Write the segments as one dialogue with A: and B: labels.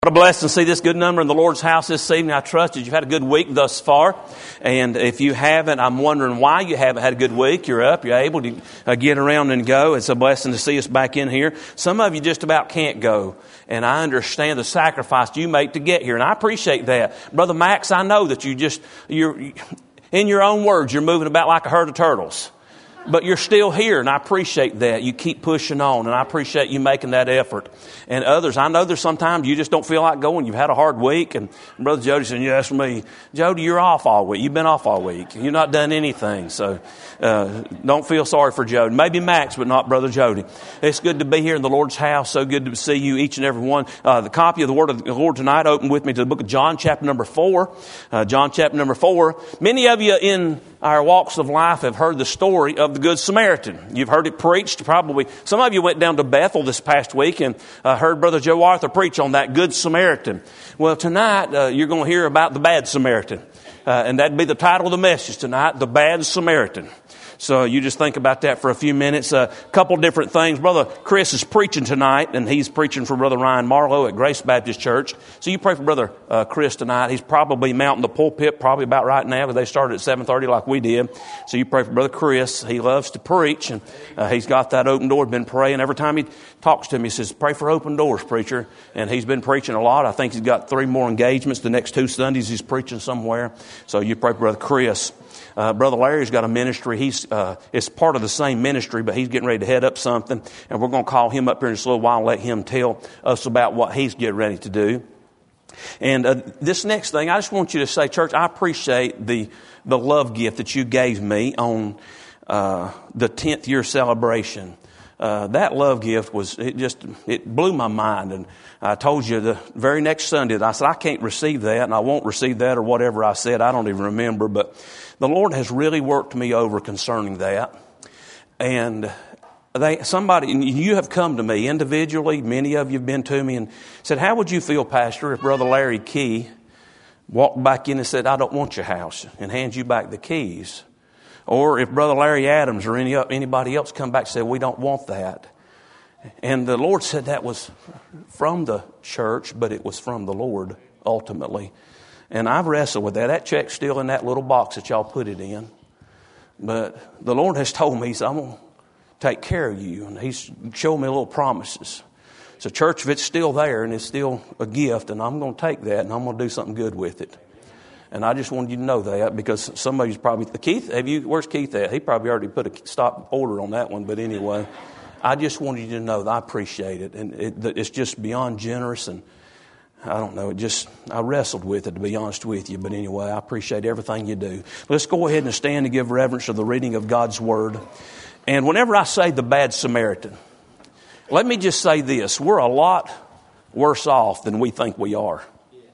A: What a blessing to see this good number in the Lord's house this evening. I trust that you've had a good week thus far. And if you haven't, I'm wondering why you haven't had a good week. You're up. You're able to get around and go. It's a blessing to see us back in here. Some of you just about can't go. And I understand the sacrifice you make to get here. And I appreciate that. Brother Max, I know that you're in your own words, you're moving about like a herd of turtles. But you're still here, and I appreciate that. You keep pushing on, and I appreciate you making that effort. And others, I know there's sometimes you just don't feel like going. You've had a hard week, and Brother Jody said, you asked me, Jody, you're off all week. You've been off all week. You've not done anything, so don't feel sorry for Jody. Maybe Max, but not Brother Jody. It's good to be here in the Lord's house. So good to see you, each and every one. The copy of the Word of the Lord tonight, open with me to the book of John, chapter number 4. John, chapter number 4. Many of you in our walks of life have heard the story of the Good Samaritan. You've heard it preached probably. Some of you went down to Bethel this past week and heard Brother Joe Arthur preach on that Good Samaritan. Well, tonight you're going to hear about the Bad Samaritan. And that'd be the title of the message tonight, The Bad Samaritan. So you just think about that for a few minutes. A couple different things. Brother Chris is preaching tonight, and he's preaching for Brother Ryan Marlowe at Grace Baptist Church. So you pray for Brother Chris tonight. He's probably mounting the pulpit probably about right now, because they started at 7:30 like we did. So you pray for Brother Chris. He loves to preach, and he's got that open door. Been praying. Every time he talks to me, he says, pray for open doors, preacher. And he's been preaching a lot. I think he's got 3 more engagements. The next 2 Sundays he's preaching somewhere. So you pray for Brother Chris. Brother Larry's got a ministry. It's part of the same ministry, but he's getting ready to head up something. And we're going to call him up here in just a little while and let him tell us about what he's getting ready to do. And this next thing, I just want you to say, church, I appreciate the love gift that you gave me on the 10th year celebration. That love gift it blew my mind. And I told you the very next Sunday, I said, I can't receive that, and I won't receive that, or whatever I said. I don't even remember, but the Lord has really worked me over concerning that. And you have come to me individually, many of you have been to me and said, how would you feel, Pastor, if Brother Larry Key walked back in and said, I don't want your house, and hands you back the keys? Or if Brother Larry Adams or anybody else come back and said, we don't want that. And the Lord said that was from the church, but it was from the Lord ultimately. And I've wrestled with that. That check's still in that little box that y'all put it in. But the Lord has told me, He said, I'm going to take care of you. And He's shown me little promises. So church, if it's still there and it's still a gift, and I'm going to take that and I'm going to do something good with it. And I just wanted you to know that, because somebody's probably, Keith, where's Keith at? He probably already put a stop order on that one. But anyway, I just wanted you to know that I appreciate it. And it's just beyond generous. And I don't know, I wrestled with it, to be honest with you. But anyway, I appreciate everything you do. Let's go ahead and stand and give reverence to the reading of God's Word. And whenever I say the Bad Samaritan, let me just say this. We're a lot worse off than we think we are.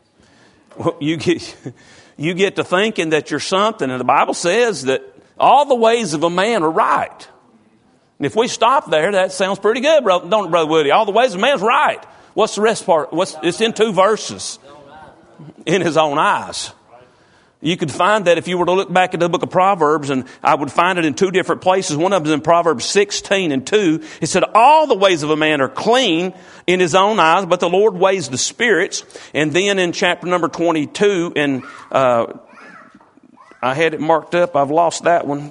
A: You get to thinking that you're something, and the Bible says that all the ways of a man are right. And if we stop there, that sounds pretty good, don't it, Brother Woody? All the ways of a man's right. What's the rest part? It's in 2 verses. In his own eyes. You could find that if you were to look back at the book of Proverbs, and I would find it in 2 different places. One of them is in Proverbs 16:2. It said, all the ways of a man are clean in his own eyes, but the Lord weighs the spirits. And then in chapter number 22, and I had it marked up. I've lost that one.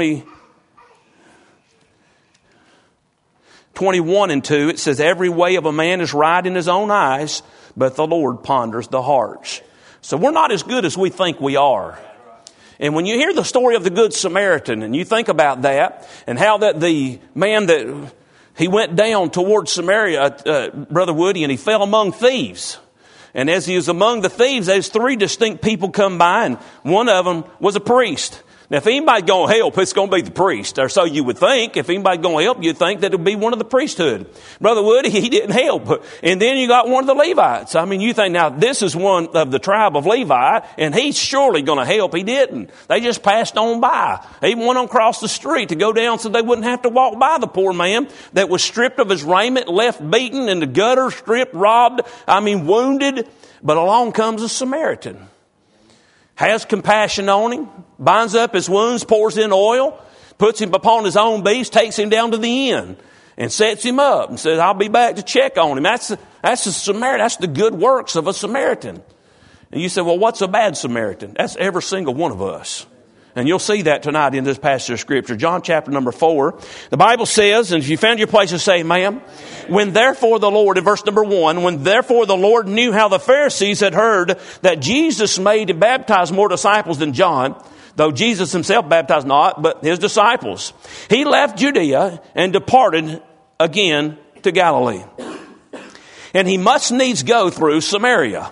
A: 21:2, it says, every way of a man is right in his own eyes, but the Lord ponders the hearts. So we're not as good as we think we are. And when you hear the story of the Good Samaritan, and you think about that, and how that the man that he went down towards Samaria, Brother Woody, and he fell among thieves. And as he was among the thieves, there's 3 distinct people come by, and one of them was a priest. Now, if anybody's going to help, it's going to be the priest. Or so you would think. If anybody's going to help, you'd think that it would be one of the priesthood. Brother Woody, he didn't help. And then you got one of the Levites. I mean, you think, now, this is one of the tribe of Levi, and he's surely going to help. He didn't. They just passed on by. He went on across the street to go down so they wouldn't have to walk by the poor man that was stripped of his raiment, left beaten in the gutter, stripped, robbed, wounded. But along comes a Samaritan. Has compassion on him, binds up his wounds, pours in oil, puts him upon his own beast, takes him down to the inn. and sets him up and says, I'll be back to check on him. That's a Samaritan. That's the good works of a Samaritan. And you say, well, what's a bad Samaritan? That's every single one of us. And you'll see that tonight in this passage of Scripture. John chapter number 4. The Bible says, and if you found your place to say amen, when therefore the Lord, in verse number 1, when therefore the Lord knew how the Pharisees had heard that Jesus made and baptized more disciples than John, though Jesus himself baptized not, but his disciples, he left Judea and departed again to Galilee. And he must needs go through Samaria.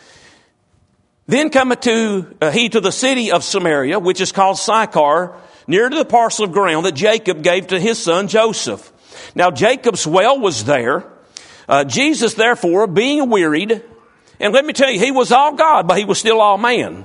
A: Then cometh he to the city of Samaria, which is called Sychar, near to the parcel of ground that Jacob gave to his son Joseph. Now Jacob's well was there. Jesus, therefore, being wearied, and let me tell you, he was all God, but he was still all man.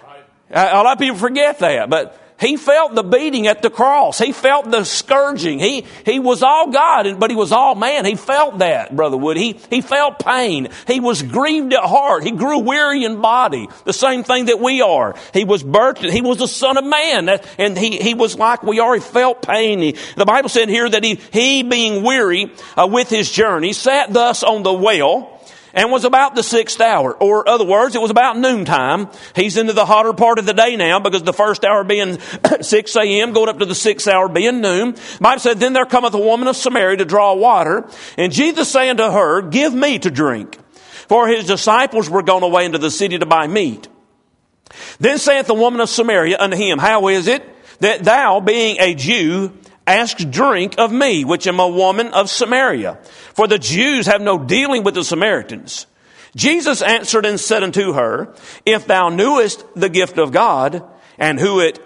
A: A lot of people forget that, but he felt the beating at the cross. He felt the scourging. He was all God, but he was all man. He felt that, Brother Wood. He felt pain. He was grieved at heart. He grew weary in body. The same thing that we are. He was birthed. He was the Son of Man. And he was like we are. He felt pain. The Bible said here that he being weary with his journey, sat thus on the well, and was about the 6th hour. Or other words, it was about noontime. He's into the hotter part of the day now, because the first hour being 6 a.m., going up to the 6th hour being noon. The Bible said, then there cometh a woman of Samaria to draw water. And Jesus saying to her, give me to drink. For his disciples were gone away into the city to buy meat. Then saith the woman of Samaria unto him, how is it that thou, being a Jew, ask drink of me, which am a woman of Samaria? For the Jews have no dealing with the Samaritans. Jesus answered and said unto her, if thou knewest the gift of God, and who it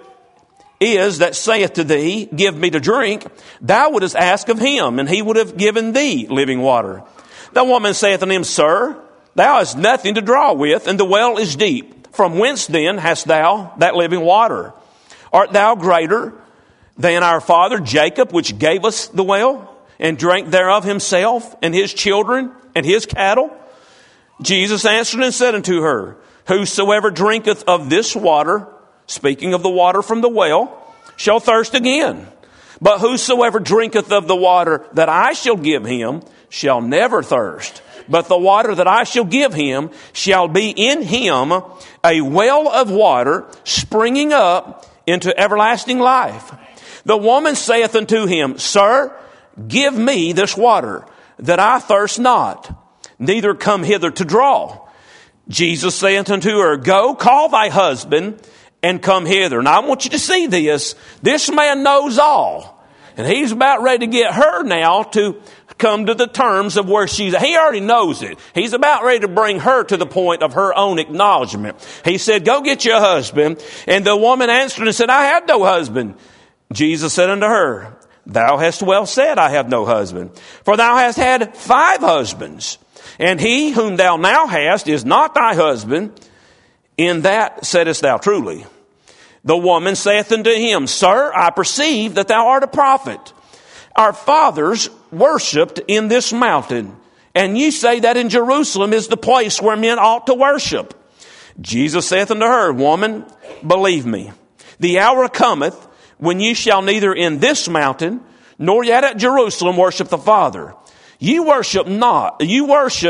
A: is that saith to thee, give me to drink, thou wouldest ask of him, and he would have given thee living water. The woman saith unto him, sir, thou hast nothing to draw with, and the well is deep. From whence then hast thou that living water? Art thou greater than our father Jacob, which gave us the well, and drank thereof himself, and his children, and his cattle? Jesus answered and said unto her, whosoever drinketh of this water, speaking of the water from the well, shall thirst again. But whosoever drinketh of the water that I shall give him, shall never thirst. But the water that I shall give him shall be in him a well of water, springing up into everlasting life. The woman saith unto him, sir, give me this water, that I thirst not, neither come hither to draw. Jesus saith unto her, go, call thy husband, and come hither. Now I want you to see this. This man knows all. And he's about ready to get her now to come to the terms of where she's at. He already knows it. He's about ready to bring her to the point of her own acknowledgement. He said, go get your husband. And the woman answered and said, I have no husband. Jesus said unto her, thou hast well said, I have no husband. For thou hast had 5 husbands, and he whom thou now hast is not thy husband. In that saidest thou truly. The woman saith unto him, sir, I perceive that thou art a prophet. Our fathers worshipped in this mountain, and ye say that in Jerusalem is the place where men ought to worship. Jesus saith unto her, woman, believe me, the hour cometh when ye shall neither in this mountain, nor yet at Jerusalem worship the Father. Ye worship not, you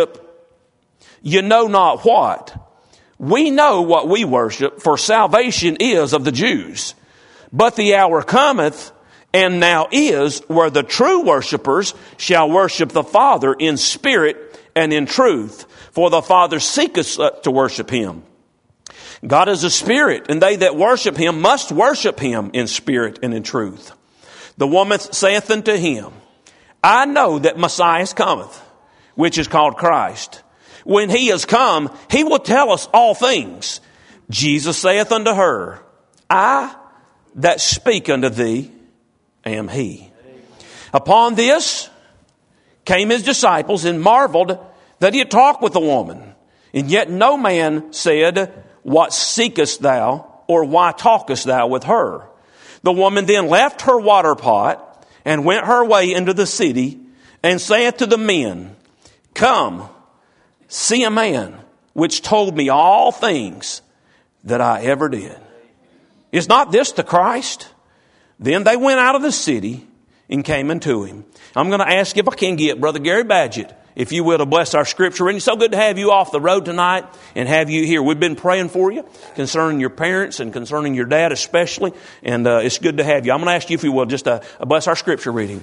A: know not what. We know what we worship, for salvation is of the Jews. But the hour cometh, and now is, where the true worshipers shall worship the Father in spirit and in truth. For the Father seeketh to worship him. God is a spirit, and they that worship him must worship him in spirit and in truth. The woman saith unto him, I know that Messiah cometh, which is called Christ. When he is come, he will tell us all things. Jesus saith unto her, I that speak unto thee am he. Upon this came his disciples and marveled that he had talked with the woman. And yet no man said, what seekest thou, or why talkest thou with her? The woman then left her water pot and went her way into the city, and saith to the men, come, see a man which told me all things that I ever did. Is not this the Christ? Then they went out of the city and came unto him. I'm going to ask if I can get Brother Gary Badgett, if you will, to bless our scripture. And it's so good to have you off the road tonight and have you here. We've been praying for you concerning your parents and concerning your dad especially. And it's good to have you. I'm going to ask you, if you will, just to bless our scripture reading.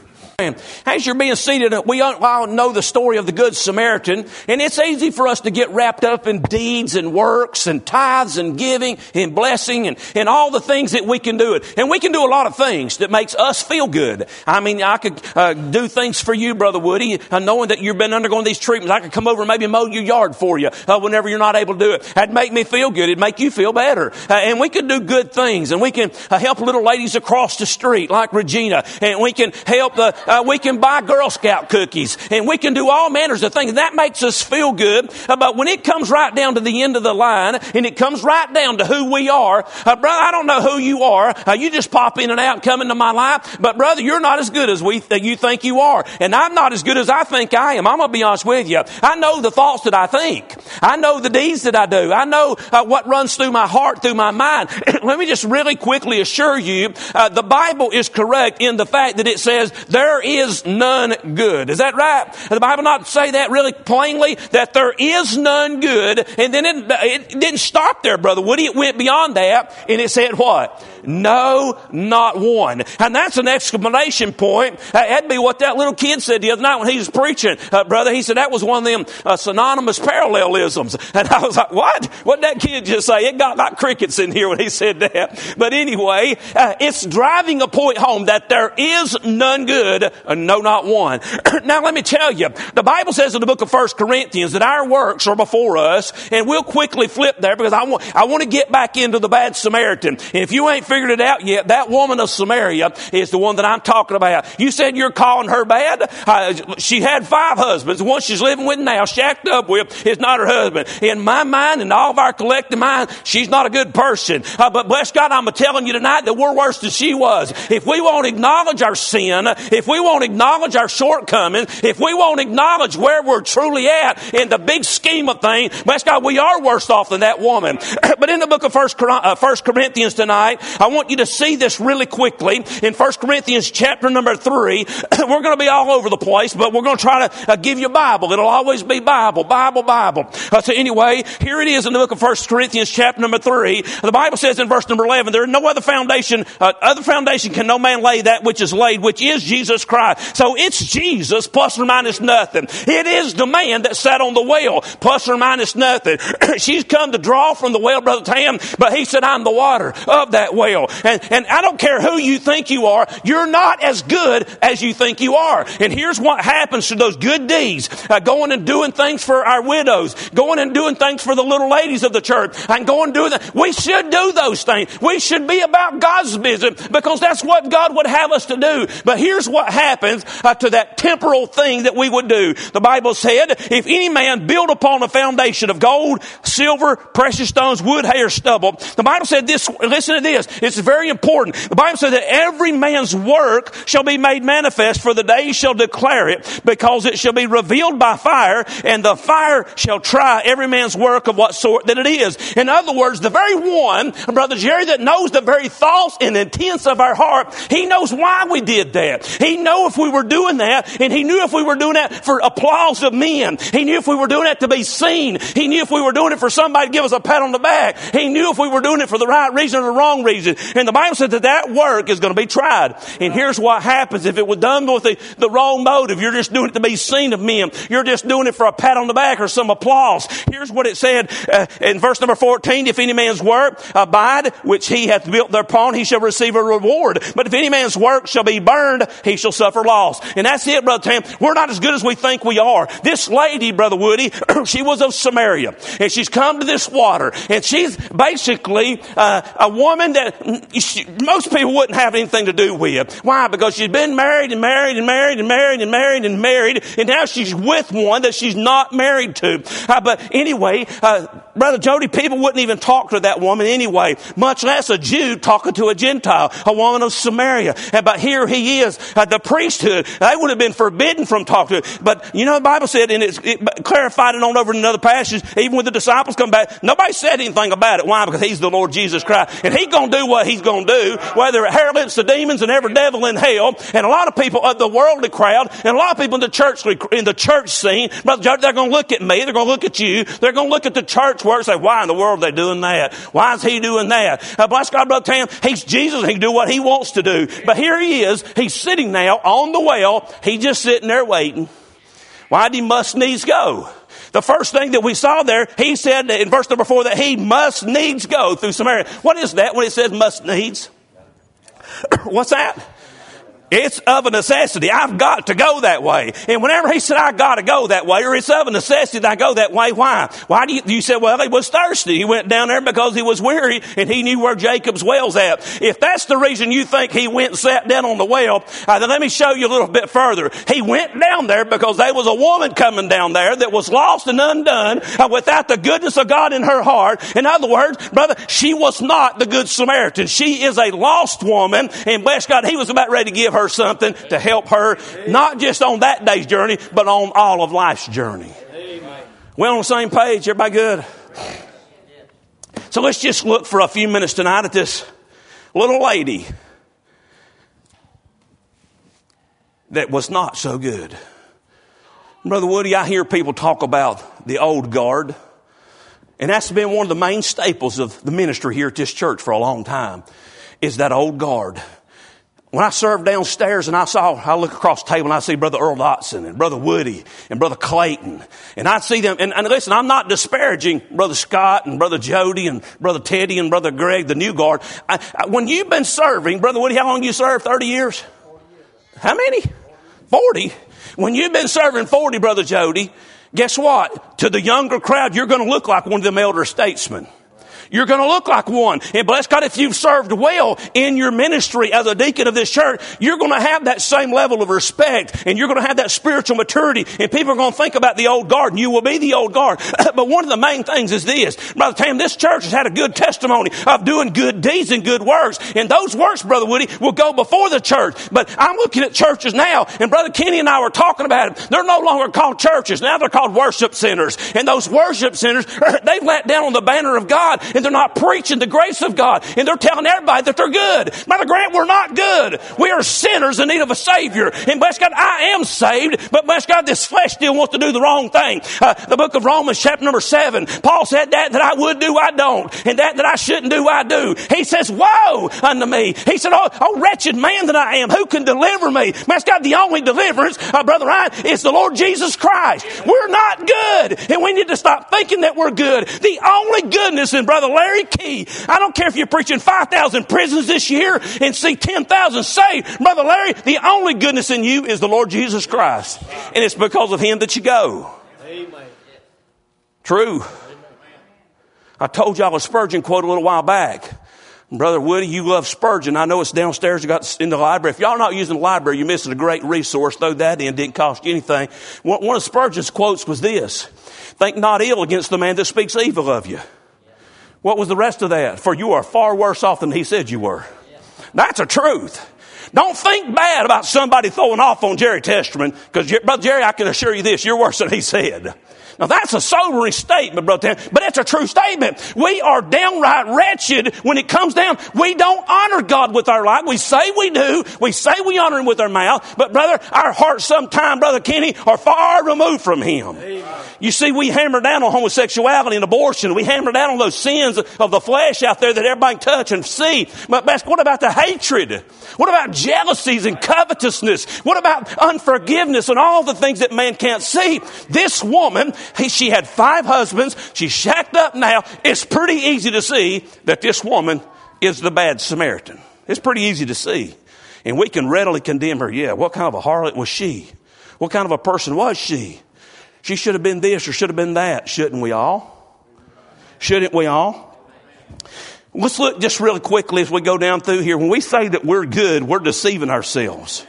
A: As you're being seated, we all know the story of the Good Samaritan, and it's easy for us to get wrapped up in deeds and works and tithes and giving and blessing and all the things that we can do it. And we can do a lot of things that makes us feel good. I mean, I could do things for you, Brother Woody, knowing that you've been undergoing these treatments. I could come over and maybe mow your yard for you whenever you're not able to do it. That'd make me feel good. It'd make you feel better. And we can do good things, and we can help little ladies across the street like Regina, and we can help we can buy Girl Scout cookies, and we can do all manners of things. That makes us feel good. But when it comes right down to the end of the line, and it comes right down to who we are, brother, I don't know who you are. You just pop in and out and come into my life. But brother, you're not as good as you think you are. And I'm not as good as I think I am. I'm going to be honest with you. I know the thoughts that I think. I know the deeds that I do. I know what runs through my heart, through my mind. Let me just really quickly assure you, the Bible is correct in the fact that it says there is none good. Is that right? The Bible not say that really plainly, that there is none good. And then it didn't stop there, Brother Woody. It went beyond that, and it said what? No, not one. And that's an exclamation point. That'd be what that little kid said the other night when he was preaching. Brother, he said that was one of them synonymous parallelisms. And I was like, what? What'd that kid just say? It got like crickets in here when he said that. But anyway, it's driving a point home that there is none good, no, not one. Now let me tell you, the Bible says in the book of 1 Corinthians that our works are before us, and we'll quickly flip there because I want to get back into the bad Samaritan. And if you ain't figured it out yet, that woman of Samaria is the one that I'm talking about. You said you're calling her bad? She had 5 husbands. The one she's living with now, shacked up with, is not her husband. In my mind and all of our collective mind, she's not a good person. But bless God, I'm telling you tonight that we're worse than she was. If we won't acknowledge our sin, if we won't acknowledge our shortcomings, if we won't acknowledge where we're truly at in the big scheme of things, bless God, we are worse off than that woman. But in the book of 1 Corinthians tonight, I want you to see this really quickly. In 1 Corinthians chapter number 3, we're going to be all over the place, but we're going to try to give you a Bible. It'll always be Bible. So anyway, here it is in the book of 1 Corinthians chapter number 3. The Bible says in verse number 11, there is no other foundation can no man lay that which is laid, which is Jesus Christ. So it's Jesus plus or minus nothing. It is the man that sat on the well plus or minus nothing. She's come to draw from the well, Brother Tam, but he said, I'm the water of that well. And I don't care who you think you are, you're not as good as you think you are. And here's what happens to those good deeds. Going and doing things for our widows, going and doing things for the little ladies of the church, and going and doing that. We should do those things. We should be about God's business because that's what God would have us to do. But here's what happens to that temporal thing that we would do. The Bible said, if any man build upon a foundation of gold, silver, precious stones, wood, hay, or stubble. The Bible said this, listen to this, it's very important. The Bible said that every man's work shall be made manifest, for the day shall declare it, because it shall be revealed by fire, and the fire shall try every man's work of what sort that it is. In other words, the very one, Brother Jerry, that knows the very thoughts and intents of our heart, he knows why we did that. He knew if we were doing that, and he knew if we were doing that for applause of men. He knew if we were doing that to be seen. He knew if we were doing it for somebody to give us a pat on the back. He knew if we were doing it for the right reason or the wrong reason. And the Bible said that work is going to be tried. And here's what happens if it was done with the wrong motive. You're just doing it to be seen of men. You're just doing it for a pat on the back or some applause. Here's what it said in verse number 14. If any man's work abide, which he hath built thereupon, he shall receive a reward. But if any man's work shall be burned, he shall suffer loss. And that's it, Brother Tam. We're not as good as we think we are. This lady, Brother Woody, she was of Samaria. And she's come to this water. And she's basically a woman that most people wouldn't have anything to do with. Why? Because she's been married and married and married and married and married and married. And now she's with one that she's not married to. But anyway, Brother Jody, people wouldn't even talk to that woman anyway, much less a Jew talking to a Gentile, a woman of Samaria. But here he is, the priesthood. They would have been forbidden from talking to her. But you know, the Bible said, and it clarified it on over in another passage, even when the disciples come back, nobody said anything about it. Why? Because he's the Lord Jesus Christ. And he's going to do what he's going to do, whether it heralds the demons and every devil in hell. And a lot of people of the worldly crowd, and a lot of people in the church scene, Brother Jody, they're going to look at me, they're going to look at you, they're going to look at the church work and say, why in the world are they doing that? Why is he doing that? Bless God, Brother Tam, he's Jesus, he can do what he wants to do. But here he is, he's sitting now on the well, he's just sitting there waiting. Why did he must needs go? The first thing that we saw there, he said in verse number 4 that he must needs go through Samaria. What is that when it says must needs? What's that? It's of a necessity. I've got to go that way. And whenever he said, I got to go that way, or it's of a necessity that I go that way, why? Why do you say, well, he was thirsty. He went down there because he was weary and he knew where Jacob's well's at. If that's the reason you think he went and sat down on the well, then let me show you a little bit further. He went down there because there was a woman coming down there that was lost and undone without the goodness of God in her heart. In other words, brother, she was not the Good Samaritan. She is a lost woman, and bless God, he was about ready to give her something to help her, not just on that day's journey, but on all of life's journey. We're on the same page. Everybody good? So let's just look for a few minutes tonight at this little lady that was not so good. Brother Woody, I hear people talk about the old guard, and that's been one of the main staples of the ministry here at this church for a long time, is that old guard. When I served downstairs and I look across the table and I see Brother Earl Dotson and Brother Woody and Brother Clayton, and I'd see them, and listen, I'm not disparaging Brother Scott and Brother Jody and Brother Teddy and Brother Greg, the new guard. When you've been serving, Brother Woody, how long you served? 30 years? 40 years. How many? 40. When you've been serving 40, Brother Jody, guess what? To the younger crowd, you're going to look like one of them elder statesmen. You're going to look like one. And bless God, if you've served well in your ministry as a deacon of this church, you're going to have that same level of respect, and you're going to have that spiritual maturity, and people are going to think about the old guard, and you will be the old guard. But one of the main things is this. Brother Tam, this church has had a good testimony of doing good deeds and good works, and those works, Brother Woody, will go before the church. But I'm looking at churches now, and Brother Kenny and I were talking about it. They're no longer called churches. Now they're called worship centers. And those worship centers, they've let down on the banner of God, and they're not preaching the grace of God, and they're telling everybody that they're good. Brother Grant, we're not good. We are sinners in need of a Savior. And bless God, I am saved, but bless God, this flesh still wants to do the wrong thing. The book of Romans, chapter number 7, Paul said that I would do, I don't. And that I shouldn't do, I do. He says, woe unto me. He said, oh wretched man that I am, who can deliver me? Bless God, the only deliverance, Brother Ryan, is the Lord Jesus Christ. We're not good, and we need to stop thinking that we're good. The only goodness in Brother Larry Key. I don't care if you're preaching 5,000 prisons this year and see 10,000 saved. Brother Larry, the only goodness in you is the Lord Jesus Christ. And it's because of him that you go. Amen. True. I told y'all a Spurgeon quote a little while back. Brother Woody, you love Spurgeon. I know it's downstairs. You got in the library. If y'all are not using the library, you're missing a great resource. Throw that in. Didn't cost you anything. One of Spurgeon's quotes was this: think not ill against the man that speaks evil of you. What was the rest of that? For you are far worse off than he said you were. That's a truth. Don't think bad about somebody throwing off on Jerry Testerman, because, Brother Jerry, I can assure you this, you're worse than he said. Now, that's a sobering statement, Brother Tam, but it's a true statement. We are downright wretched when it comes down. We don't honor God with our life. We say we do. We say we honor him with our mouth. But, brother, our hearts sometimes, Brother Kenny, are far removed from him. Amen. You see, we hammer down on homosexuality and abortion. We hammer down on those sins of the flesh out there that everybody can touch and see. But what about the hatred? What about jealousies and covetousness? What about unforgiveness and all the things that man can't see? This woman, she had 5 husbands. She's shacked up now. It's pretty easy to see that this woman is the bad Samaritan. It's pretty easy to see. And we can readily condemn her. Yeah, what kind of a harlot was she? What kind of a person was she? She should have been this or should have been that. Shouldn't we all? Shouldn't we all? Let's look just really quickly as we go down through here. When we say that we're good, we're deceiving ourselves.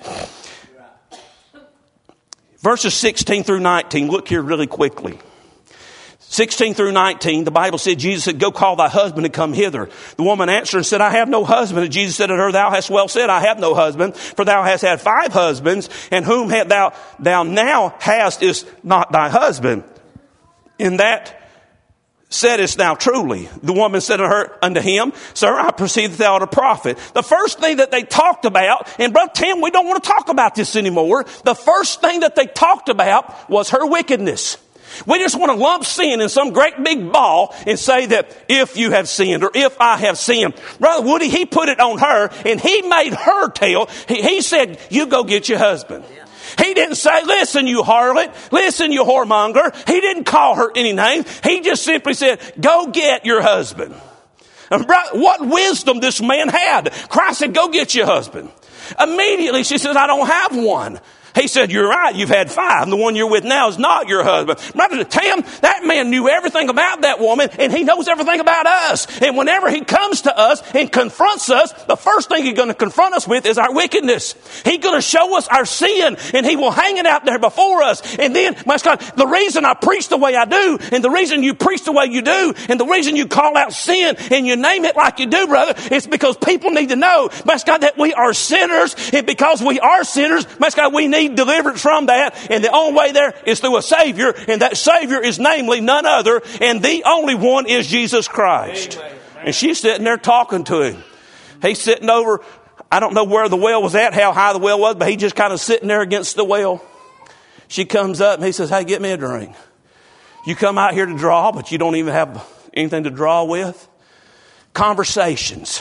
A: Verses 16 through 19. Look here really quickly. 16 through 19, the Bible said, Jesus said, go call thy husband and come hither. The woman answered and said, I have no husband. And Jesus said unto her, thou hast well said, I have no husband, for thou hast had 5 husbands, and whom thou now hast is not thy husband. In that saidest thou truly. The woman said unto him, Sir, I perceive that thou art a prophet. The first thing that they talked about, and Brother Tim, we don't want to talk about this anymore. The first thing that they talked about was her wickedness. We just want to lump sin in some great big ball and say that if you have sinned or if I have sinned. Brother Woody, he put it on her and he made her tell. He said, you go get your husband. He didn't say, listen, you harlot, listen, you whoremonger. He didn't call her any name. He just simply said, go get your husband. And what wisdom this man had. Christ said, go get your husband. Immediately she says, I don't have one. He said, you're right, you've had 5. The one you're with now is not your husband. Brother Tim, that man knew everything about that woman, and he knows everything about us. And whenever he comes to us and confronts us, the first thing he's going to confront us with is our wickedness. He's going to show us our sin, and he will hang it out there before us. And then, my God, the reason I preach the way I do, and the reason you preach the way you do, and the reason you call out sin, and you name it like you do, brother, is because people need to know, my God, that we are sinners, and because we are sinners, my God, we need deliverance from that, and the only way there is through a Savior, and that Savior is namely none other, and the only one is Jesus Christ. Amen. And she's sitting there talking to him. He's sitting over, I don't know where the well was at, how high the well was, but he's just kind of sitting there against the well. She comes up and he says, hey, get me a drink. You come out here to draw, but you don't even have anything to draw with. Conversations.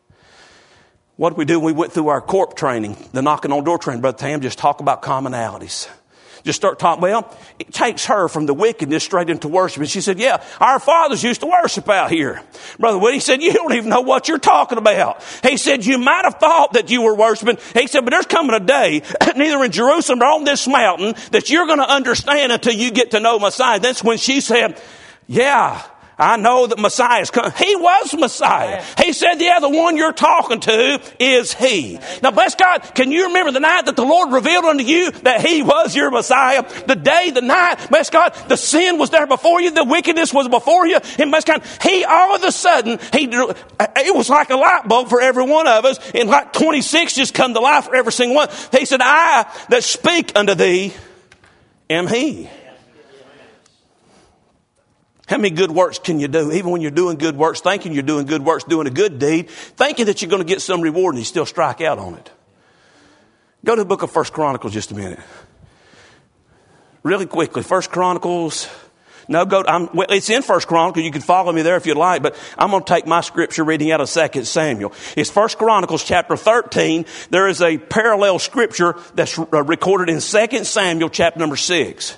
A: What did we do when we went through our corp training, the knocking on door training, Brother Tam? Just talk about commonalities. Just start talking. Well, it takes her from the wickedness straight into worship. And she said, yeah, our fathers used to worship out here. Brother Woody said, you don't even know what you're talking about. He said, you might have thought that you were worshiping. He said, but there's coming a day, neither in Jerusalem or on this mountain, that you're going to understand until you get to know Messiah. That's when she said, yeah, I know that Messiah is coming. He was Messiah. He said, yeah, the one you're talking to is He. Now, bless God, can you remember the night that the Lord revealed unto you that He was your Messiah? The day, the night, bless God, the sin was there before you. The wickedness was before you. And bless God, He all of a sudden, it was like a light bulb for every one of us. And like 26 just come to life for every single one. He said, I that speak unto thee am He. How many good works can you do? Even when you're doing good works, thinking you're doing good works, doing a good deed, thinking that you're going to get some reward and you still strike out on it. Go to the book of 1 Chronicles just a minute. Really quickly, 1 Chronicles. No, it's in 1 Chronicles. You can follow me there if you'd like, but I'm going to take my scripture reading out of 2 Samuel. It's 1 Chronicles chapter 13. There is a parallel scripture that's recorded in 2 Samuel chapter number 6.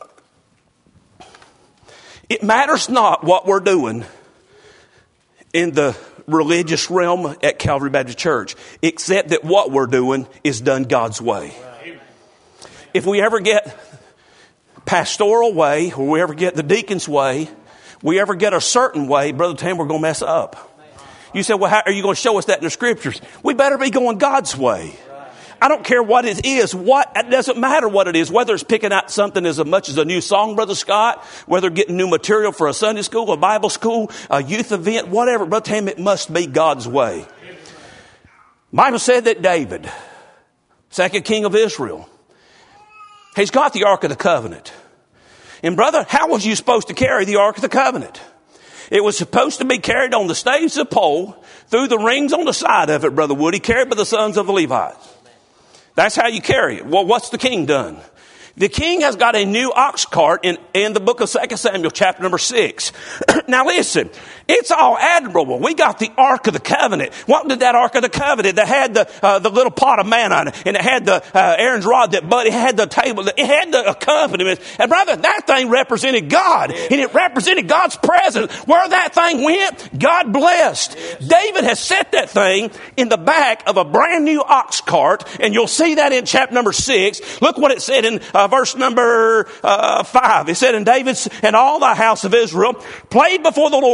A: It matters not what we're doing in the religious realm at Calvary Baptist Church, except that what we're doing is done God's way. If we ever get pastoral way, or we ever get the deacon's way, we ever get a certain way, Brother Tam, we're going to mess up. You say, well, how are you going to show us that in the scriptures? We better be going God's way. I don't care what it is. It doesn't matter what it is. Whether it's picking out something as much as a new song, Brother Scott, whether getting new material for a Sunday school, a Bible school, a youth event, whatever. Brother Tam, it must be God's way. Bible said that David, second king of Israel, he's got the Ark of the Covenant. And brother, how was you supposed to carry the Ark of the Covenant? It was supposed to be carried on the staves of pole through the rings on the side of it, Brother Woody, carried by the sons of the Levites. That's how you carry it. Well, what's the king done? The king has got a new ox cart in the book of 2 Samuel chapter number 6. Now listen, it's all admirable. We got the Ark of the Covenant. What did that Ark of the Covenant? That had the little pot of manna on it, and it had the Aaron's rod that budded. It had the table. It had the accompaniment. And brother, that thing represented God, and it represented God's presence. Where that thing went, God blessed. David has set that thing in the back of a brand new ox cart, and you'll see that in chapter number 6. Look what it said in verse number 5. It said, and David and all the house of Israel played before the Lord on the mountain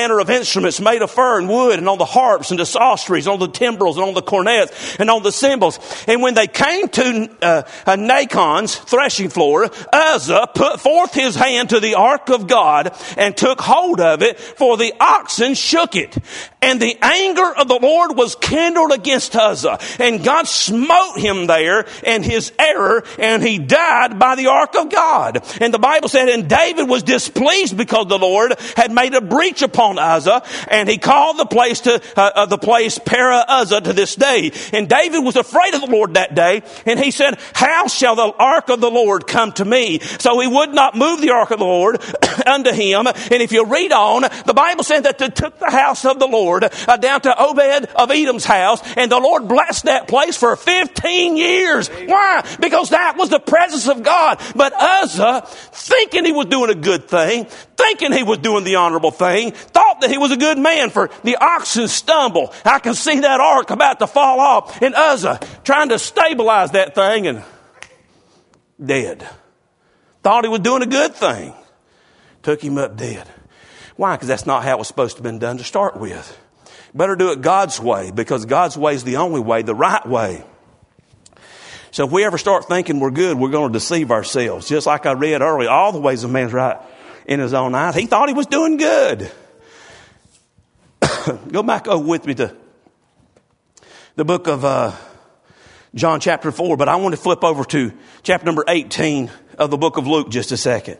A: manner of instruments made of fir and wood, and on the harps and the psalteries, on the timbrels and on the cornets and on the cymbals. And when they came to Nachon's threshing floor, Uzzah put forth his hand to the ark of God and took hold of it, for the oxen shook it. And the anger of the Lord was kindled against Uzzah, and God smote him there and his error, and he died by the ark of God. And the Bible said, and David was displeased because the Lord had made a breach upon Uzzah, and he called the place Perah-Uzzah to this day. And David was afraid of the Lord that day, and he said, how shall the ark of the Lord come to me? So he would not move the ark of the Lord unto him. And if you read on, the Bible said that they took the house of the Lord down to Obed of Edom's house, and the Lord blessed that place for 15 years. Why? Because that was the presence of God. But Uzzah, thinking he was doing a good thing, thinking he was doing the honorable thing, thought that he was a good man, for the oxen stumble. I can see that ark about to fall off, and Uzzah trying to stabilize that thing, and dead. Thought he was doing a good thing. Took him up dead. Why? Because that's not how it was supposed to have been done to start with. Better do it God's way, because God's way is the only way, the right way. So if we ever start thinking we're good, we're going to deceive ourselves. Just like I read earlier, all the ways a man's right in his own eyes. He thought he was doing good. Go back with me to the book of John chapter 4, but I want to flip over to chapter number 18 of the book of Luke just a second.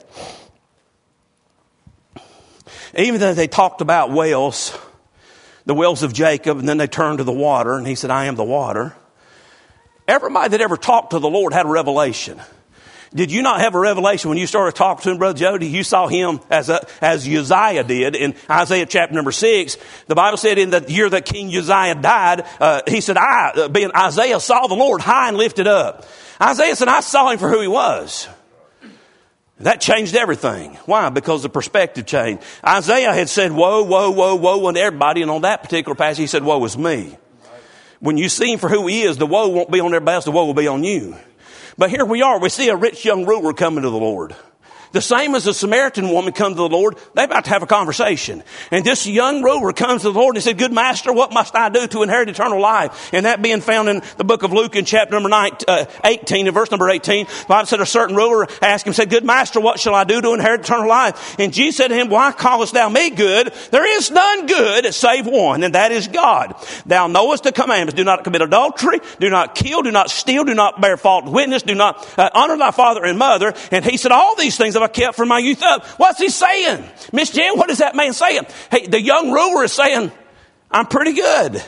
A: Even though they talked about wells, the wells of Jacob, and then they turned to the water, and he said, I am the water. Everybody that ever talked to the Lord had a revelation. Did you not have a revelation when you started talking to him, Brother Jody? You saw him as Uzziah did in Isaiah chapter number 6. The Bible said in the year that King Uzziah died, he said, being Isaiah, saw the Lord high and lifted up. Isaiah said, I saw him for who he was. That changed everything. Why? Because the perspective changed. Isaiah had said, woe, woe, woe, woe unto everybody. And on that particular passage, he said, woe is me. When you see him for who he is, the woe won't be on everybody else. The woe will be on you. But here we are. We see a rich young ruler coming to the Lord. The same as a Samaritan woman come to the Lord, they're about to have a conversation. And this young ruler comes to the Lord and he said, good master, what must I do to inherit eternal life? And that being found in the book of Luke in chapter number 18, in verse number 18, the Bible said a certain ruler asked him, said, good master, what shall I do to inherit eternal life? And Jesus said to him, why callest thou me good? There is none good save one, and that is God. Thou knowest the commandments. Do not commit adultery. Do not kill. Do not steal. Do not bear false witness. Do not honor thy father and mother. And he said, all these things have I kept from my youth up. What's he saying? Miss Jen, what is that man saying? Hey, the young ruler is saying, I'm pretty good.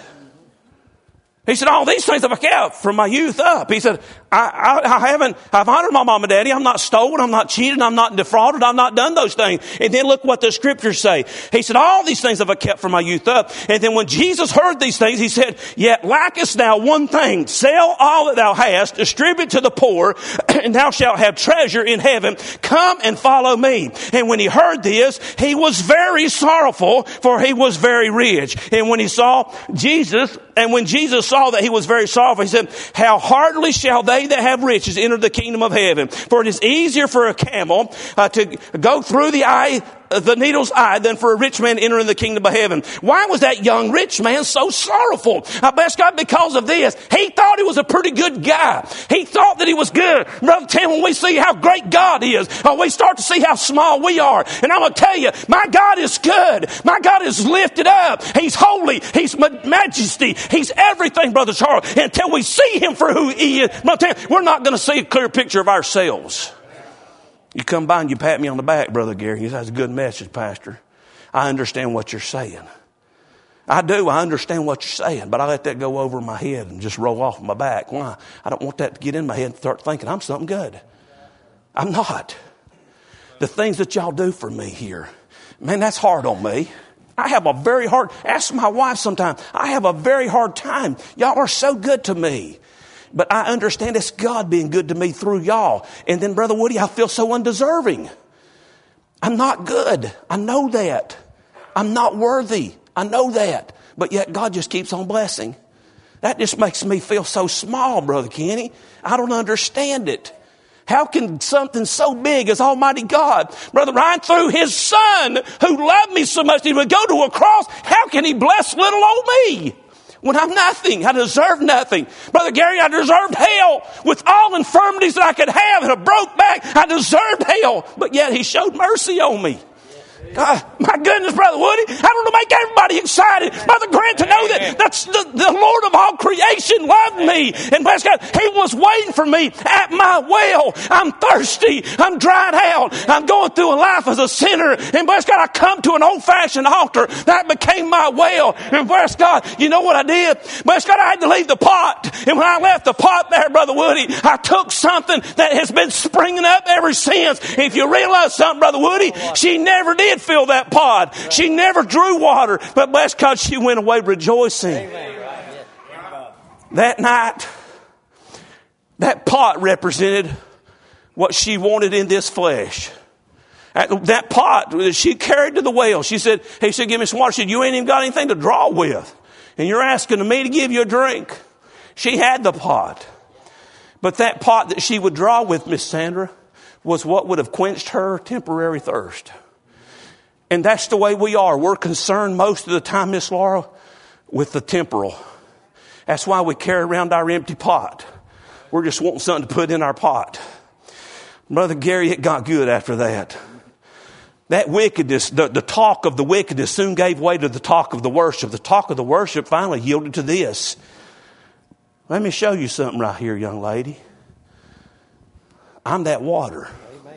A: He said, all these things have I kept from my youth up. He said, I've honored my mom and daddy. I'm not stolen. I'm not cheated. I'm not defrauded. I've not done those things. And then look what the scriptures say. He said, all these things have I kept from my youth up. And then when Jesus heard these things, he said, yet lackest thou one thing. Sell all that thou hast, distribute to the poor, and thou shalt have treasure in heaven. Come and follow me. And when he heard this, he was very sorrowful, for he was very rich. And when he saw Jesus, and when Jesus saw that he was very sorrowful, he said, how hardly shall they that have riches enter the kingdom of heaven? For it is easier for a camel to go through the needle's eye than for a rich man to enter in the kingdom of heaven. Why was that young rich man so sorrowful? I bless God because of this. He thought he was a pretty good guy. He thought that he was good. Brother Tim, when we see how great God is, we start to see how small we are. And I'm going to tell you, my God is good. My God is lifted up. He's holy. He's majesty. He's everything, Brother Charles. Until we see him for who he is, we're not going to see a clear picture of ourselves. You come by and you pat me on the back, Brother Gary. He says, that's a good message, Pastor. I understand what you're saying. I do. I understand what you're saying. But I let that go over my head and just roll off my back. Why? I don't want that to get in my head and start thinking I'm something good. I'm not. The things that y'all do for me here, man, that's hard on me. I have a very hard, ask my wife sometime, I have a very hard time. Y'all are so good to me. But I understand it's God being good to me through y'all. And then, Brother Woody, I feel so undeserving. I'm not good. I know that. I'm not worthy. I know that. But yet God just keeps on blessing. That just makes me feel so small, Brother Kenny. I don't understand it. How can something so big as Almighty God, Brother Ryan, through His Son who loved me so much He would go to a cross, how can He bless little old me? When I'm nothing, I deserve nothing. Brother Gary, I deserved hell with all infirmities that I could have and a broke back. I deserved hell, but yet He showed mercy on me. God, my goodness, Brother Woody, I don't know, make everybody excited. Brother Grant, to know that that's the Lord of all creation loved me. And bless God, He was waiting for me at my well. I'm thirsty. I'm dried out. I'm going through a life as a sinner. And bless God, I come to an old-fashioned altar. That became my well. And bless God, you know what I did? Bless God, I had to leave the pot. And when I left the pot there, Brother Woody, I took something that has been springing up ever since. If you realize something, Brother Woody, she never did fill that pot. She never drew water, but bless God, she went away rejoicing. That night, that pot represented what she wanted in this flesh. That pot she carried to the well. She said, "Hey, she said, give me some water." She said, "You ain't even got anything to draw with, and you're asking me to give you a drink." She had the pot, but that pot that she would draw with, Miss Sandra, was what would have quenched her temporary thirst. And that's the way we are. We're concerned most of the time, Miss Laura, with the temporal. That's why we carry around our empty pot. We're just wanting something to put in our pot. Brother Gary, it got good after that. That wickedness, the talk of the wickedness soon gave way to the talk of the worship. The talk of the worship finally yielded to this. Let me show you something right here, young lady. I'm that water.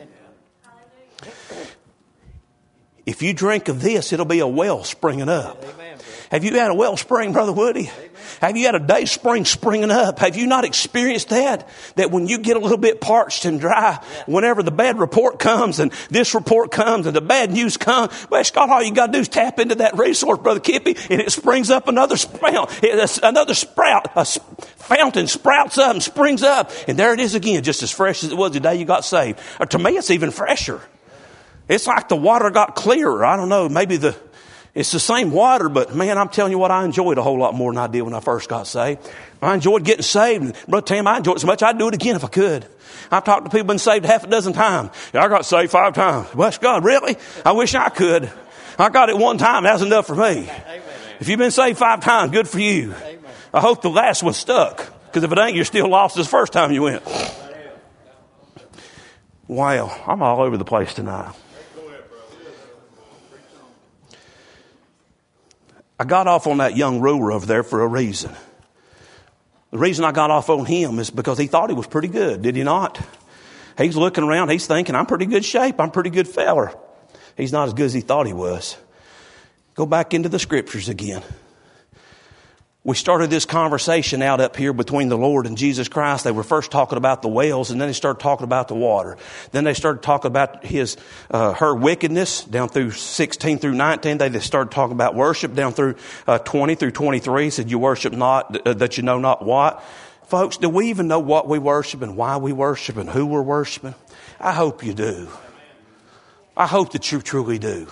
A: If you drink of this, it'll be a well springing up. Amen, have you had a well spring, Brother Woody? Amen. Have you had a day spring springing up? Have you not experienced that? That when you get a little bit parched and dry, whenever the bad report comes and this report comes and the bad news comes, well, God, all you got to do is tap into that resource, Brother Kippy, and it springs up another sprout. Another sprout, a fountain sprouts up and springs up. And there it is again, just as fresh as it was the day you got saved. Or to me, it's even fresher. It's like the water got clearer. I don't know, maybe it's the same water, but man, I'm telling you what, I enjoyed a whole lot more than I did when I first got saved. I enjoyed getting saved. And Brother Tim, I enjoyed it so much, I'd do it again if I could. I've talked to people who've been saved half a dozen times. Yeah, I got saved 5 times. Bless God, really? I wish I could. I got it one time. That's enough for me. Amen. If you've been saved 5 times, good for you. Amen. I hope the last one stuck. Because if it ain't, you're still lost as the first time you went. Wow, I'm all over the place tonight. I got off on that young ruler over there for a reason. The reason I got off on him is because he thought he was pretty good, did he not? He's looking around, he's thinking, I'm pretty good shape, I'm pretty good feller. He's not as good as he thought he was. Go back into the scriptures again. We started this conversation out up here between the Lord and Jesus Christ. They were first talking about the wells, and then they started talking about the water. Then they started talking about her wickedness down through 16 through 19. They started talking about worship down through 20 through 23. He said, "You worship not that you know not what." Folks, do we even know what we worship and why we worship and who we're worshiping? I hope you do. I hope that you truly do.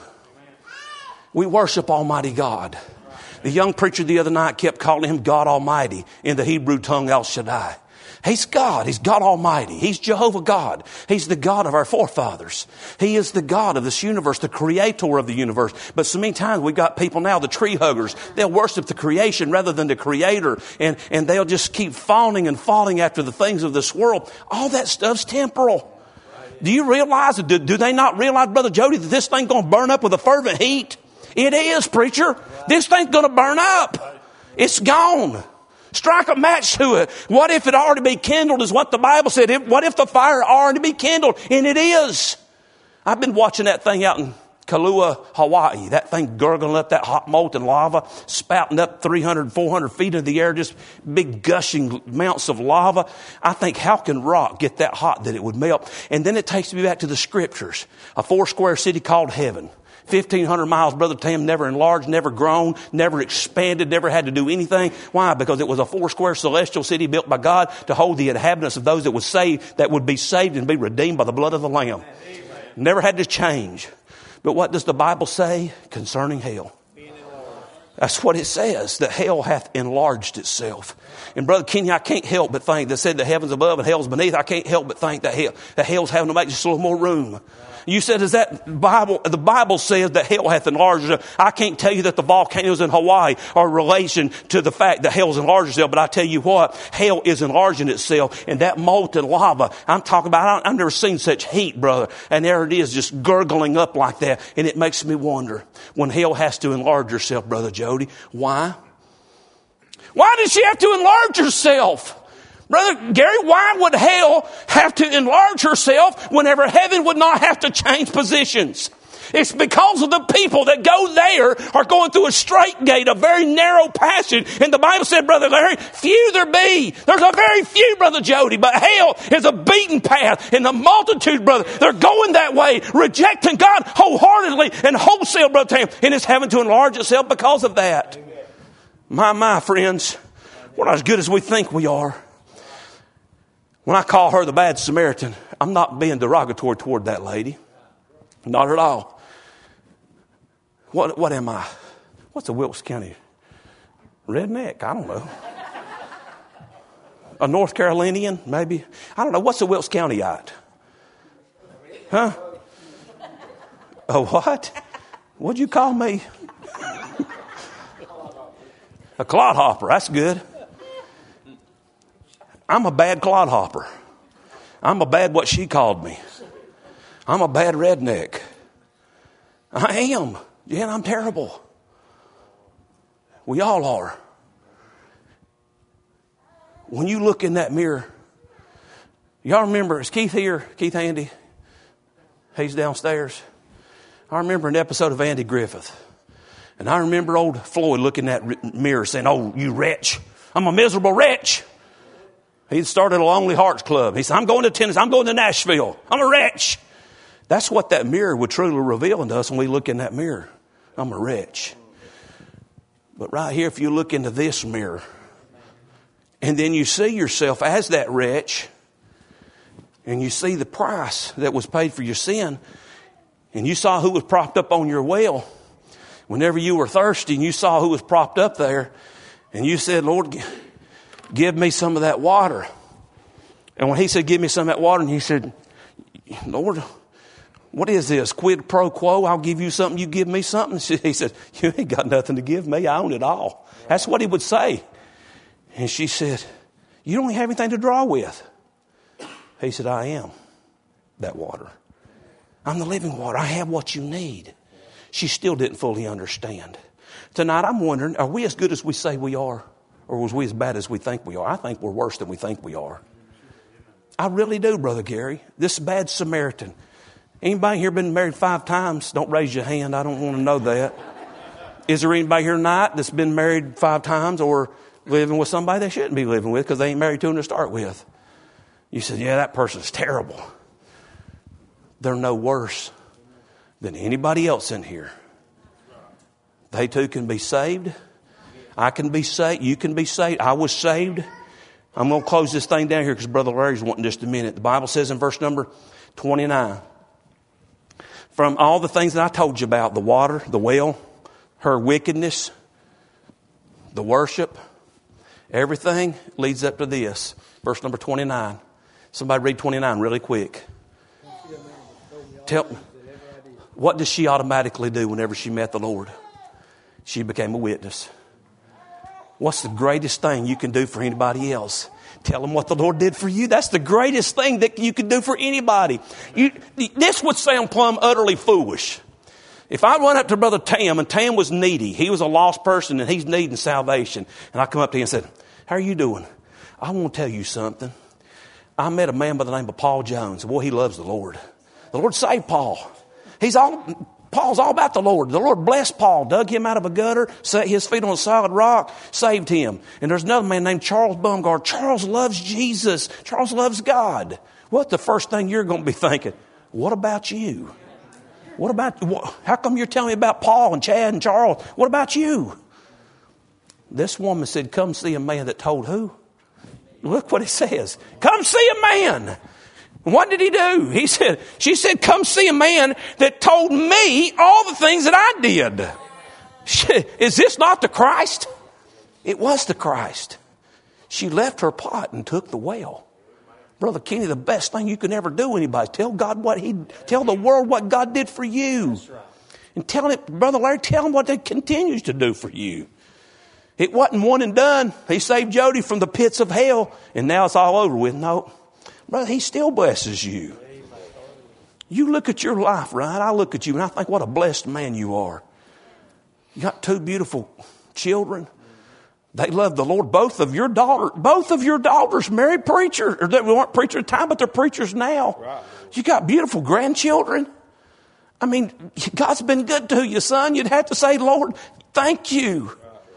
A: We worship Almighty God. The young preacher the other night kept calling Him God Almighty, in the Hebrew tongue El Shaddai. He's God. He's God Almighty. He's Jehovah God. He's the God of our forefathers. He is the God of this universe, the creator of the universe. But so many times we've got people now, the tree huggers, they'll worship the creation rather than the creator. And they'll just keep falling and falling after the things of this world. All that stuff's temporal. Do you realize, do they not realize, Brother Jody, that this thing's going to burn up with a fervent heat? It is, preacher. This thing's going to burn up. It's gone. Strike a match to it. What if it already be kindled is what the Bible said. What if the fire already be kindled? And it is. I've been watching that thing out in Kailua, Hawaii. That thing gurgling up that hot molten lava, spouting up 300, 400 feet into the air, just big gushing mounts of lava. I think, how can rock get that hot that it would melt? And then it takes me back to the scriptures. A 4-square city called heaven. 1,500 miles, Brother Tim, never enlarged, never grown, never expanded, never had to do anything. Why? Because it was a 4-square celestial city built by God to hold the inhabitants of those that would be saved and be redeemed by the blood of the Lamb. Amen. Never had to change. But what does the Bible say concerning hell? That's what it says, that hell hath enlarged itself. And Brother Kenny, I can't help but think that said the heavens above and hell's beneath. I can't help but think that hell's having to make just a little more room. You said, is that Bible? The Bible says that hell hath enlarged itself. I can't tell you that the volcanoes in Hawaii are in relation to the fact that hell's enlarged itself, but I tell you what, hell is enlarging itself. And that molten lava, I'm talking about, I've never seen such heat, brother. And there it is, just gurgling up like that. And it makes me wonder, when hell has to enlarge herself, Brother Jody, why? Why does she have to enlarge herself? Brother Gary, why would hell have to enlarge herself whenever heaven would not have to change positions? It's because of the people that go there are going through a straight gate, a very narrow passage. And the Bible said, Brother Larry, few there be. There's a very few, Brother Jody, but hell is a beaten path. And the multitude, brother, they're going that way, rejecting God wholeheartedly and wholesale, Brother Tam. And it's having to enlarge itself because of that. My friends, we're not as good as we think we are. When I call her the bad Samaritan, I'm not being derogatory toward that lady. Not at all. What am I? What's a Wilkes County redneck? I don't know. A North Carolinian, maybe? I don't know. What's a Wilkes Countyite? Huh? A what? What'd you call me? A clodhopper. That's good. I'm a bad clodhopper. I'm a bad what she called me. I'm a bad redneck. I am. Yeah, I'm terrible. We all are. When you look in that mirror, y'all remember, is Keith here? Keith Andy? He's downstairs. I remember an episode of Andy Griffith. And I remember old Floyd looking in that mirror saying, "Oh, you wretch. I'm a miserable wretch." He'd started a Lonely Hearts Club. He said, "I'm going to Tennessee. I'm going to Nashville. I'm a wretch." That's what that mirror would truly reveal to us when we look in that mirror. I'm a wretch. But right here, if you look into this mirror, and then you see yourself as that wretch, and you see the price that was paid for your sin, and you saw who was propped up on your well, whenever you were thirsty, and you saw who was propped up there, and you said, "Lord, give me some of that water." And when he said, "Give me some of that water," and he said, "Lord, what is this? Quid pro quo? I'll give you something, you give me something." He said, "You ain't got nothing to give me. I own it all." That's what he would say. And she said, "You don't have anything to draw with." He said, "I am that water. I'm the living water. I have what you need." She still didn't fully understand. Tonight, I'm wondering, are we as good as we say we are? Or was we as bad as we think we are? I think we're worse than we think we are. I really do, Brother Gary. This bad Samaritan. Anybody here been married 5 times? Don't raise your hand. I don't want to know that. Is there anybody here tonight that's been married 5 times or living with somebody they shouldn't be living with because they ain't married to them to start with? You said, "Yeah, that person's terrible." They're no worse than anybody else in here. They too can be saved. I can be saved. You can be saved. I was saved. I'm going to close this thing down here because Brother Larry's wanting just a minute. The Bible says in verse number 29, from all the things that I told you about, the water, the well, her wickedness, the worship, everything leads up to this. Verse number 29. Somebody read 29 really quick. Tell me, what does she automatically do whenever she met the Lord? She became a witness. What's the greatest thing you can do for anybody else? Tell them what the Lord did for you. That's the greatest thing that you can do for anybody. This would sound plumb utterly foolish. If I went up to Brother Tam, and Tam was needy, he was a lost person, and he's needing salvation, and I come up to him and said, "How are you doing? I want to tell you something. I met a man by the name of Paul Jones. Boy, he loves the Lord. The Lord saved Paul. Paul's all about the Lord. The Lord blessed Paul, dug him out of a gutter, set his feet on a solid rock, saved him. And there's another man named Charles Bumgard. Charles loves Jesus. Charles loves God." What's the first thing you're going to be thinking? What about you? How come you're telling me about Paul and Chad and Charles? What about you? This woman said, "Come see a man that told who?" Look what it says. Come see a man. What did he do? She said, "Come see a man that told me all the things that I did." Is this not the Christ? It was the Christ. She left her pot and took the well. Brother Kenny, the best thing you can ever do anybody, tell the world what God did for you. That's right. And tell it, Brother Larry, tell him what he continues to do for you. It wasn't one and done. He saved Jody from the pits of hell and now it's all over with. No, brother, he still blesses you. You look at your life, right? I look at you and I think what a blessed man you are. You got 2 beautiful children. They love the Lord. Both of your daughters married preachers. Or they weren't preachers at the time, but they're preachers now. Right. You got beautiful grandchildren. I mean, God's been good to you, son. You'd have to say, Lord, thank you.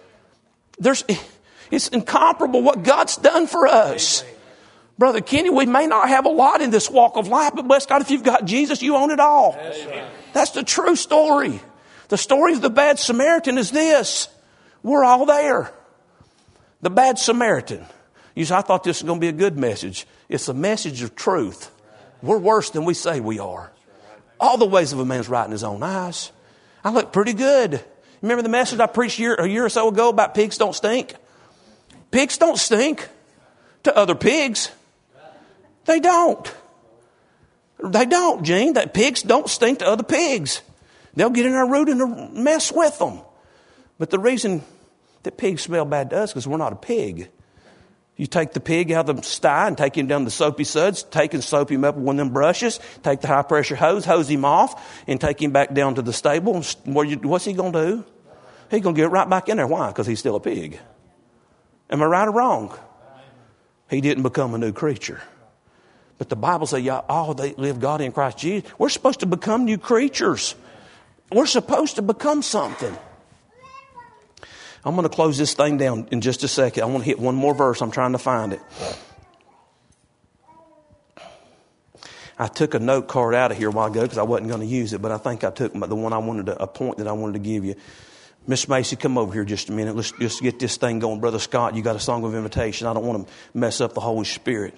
A: It's incomparable what God's done for us. Amen. Brother Kenny, we may not have a lot in this walk of life, but bless God, if you've got Jesus, you own it all. Amen. That's the true story. The story of the bad Samaritan is this. We're all there. The bad Samaritan. You say, I thought this was going to be a good message. It's a message of truth. We're worse than we say we are. All the ways of a man's right in his own eyes. I look pretty good. Remember the message I preached a year or so ago about pigs don't stink? Pigs don't stink to other pigs. They don't. They don't, Gene. Pigs don't stink to other pigs. They'll get in our root and mess with them. But the reason that pigs smell bad to us is because we're not a pig. You take the pig out of the sty and take him down the soapy suds, take and soap him up with one of them brushes, take the high pressure hose him off, and take him back down to the stable. What's he going to do? He's going to get right back in there. Why? Because he's still a pig. Am I right or wrong? He didn't become a new creature. But the Bible says, they live God in Christ Jesus. We're supposed to become new creatures. We're supposed to become something. I'm going to close this thing down in just a second. I want to hit one more verse. I'm trying to find it. I took a note card out of here a while ago because I wasn't going to use it, but I think I took the one a point that I wanted to give you. Miss Macy, come over here just a minute. Let's just get this thing going. Brother Scott, you got a song of invitation. I don't want to mess up the Holy Spirit.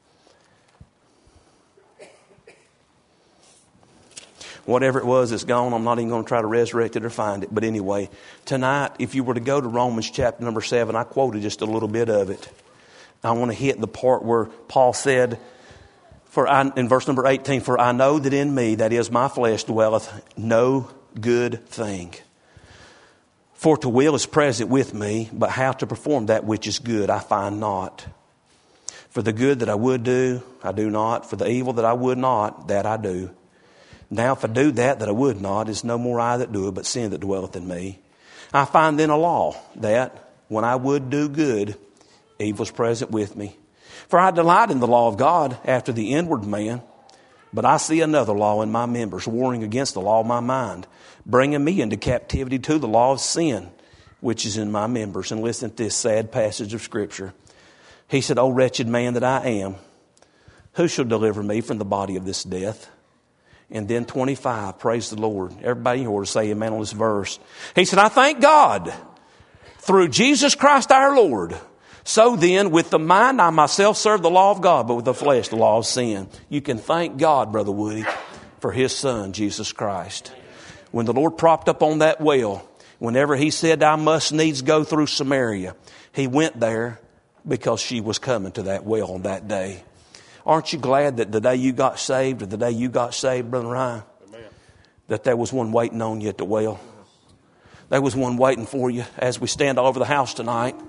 A: Whatever it was, it's gone. I'm not even going to try to resurrect it or find it. But anyway, tonight, if you were to go to Romans chapter number 7, I quoted just a little bit of it. I want to hit the part where Paul said, in verse number 18, "For I know that in me, that is my flesh, dwelleth no good thing. For to will is present with me, but how to perform that which is good I find not. For the good that I would do, I do not. For the evil that I would not, that I do. Now if I do that I would not, it's no more I that do it, but sin that dwelleth in me. I find then a law, that when I would do good, evil is present with me. For I delight in the law of God after the inward man, but I see another law in my members, warring against the law of my mind, bringing me into captivity to the law of sin, which is in my members." And listen to this sad passage of Scripture. He said, "O wretched man that I am, who shall deliver me from the body of this death?" And then 25, praise the Lord. Everybody here ought to say amen on this verse. He said, "I thank God through Jesus Christ our Lord. So then, with the mind I myself serve the law of God, but with the flesh the law of sin." You can thank God, Brother Woody, for His Son, Jesus Christ. When the Lord propped up on that well, whenever He said, "I must needs go through Samaria," He went there because she was coming to that well on that day. Aren't you glad that the day you got saved, Brother Ryan, Amen, that there was one waiting on you at the well? There was one waiting for you as we stand all over the house tonight.